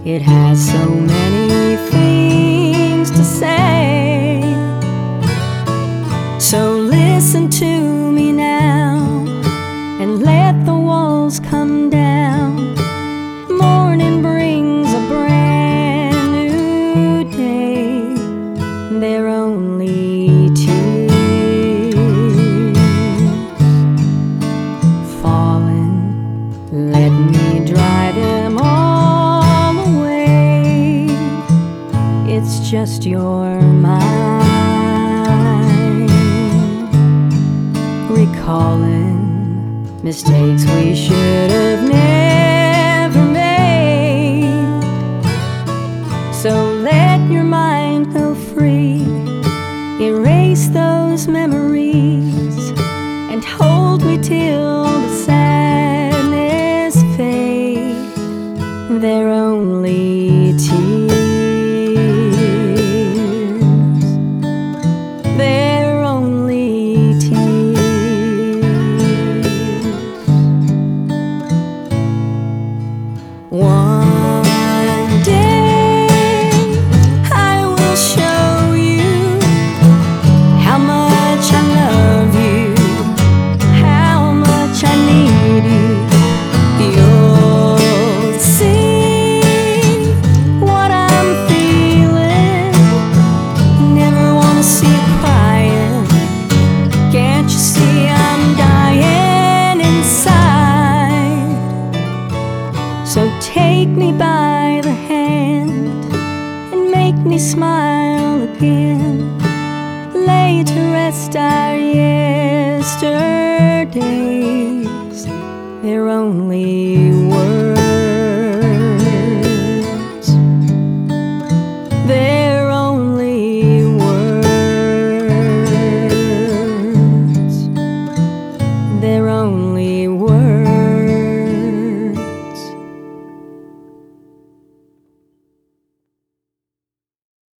It has so many things to say. So listen to me now and let the walls come down. Morning brings a brand new day. They're only tears falling. Let me dry them all away. It's just your mind recalling mistakes we should have never made. So let your mind go free, erase those memories, and hold me till the sadness fades. They're only tears. They're only tears. One day I will show you how much I love you, how much I need you. You'll see what I'm feeling. Never wanna see you crying. Can't you see I'm dying inside? So take me by the hand and make me smile again. Lay to rest our yesterdays. They're only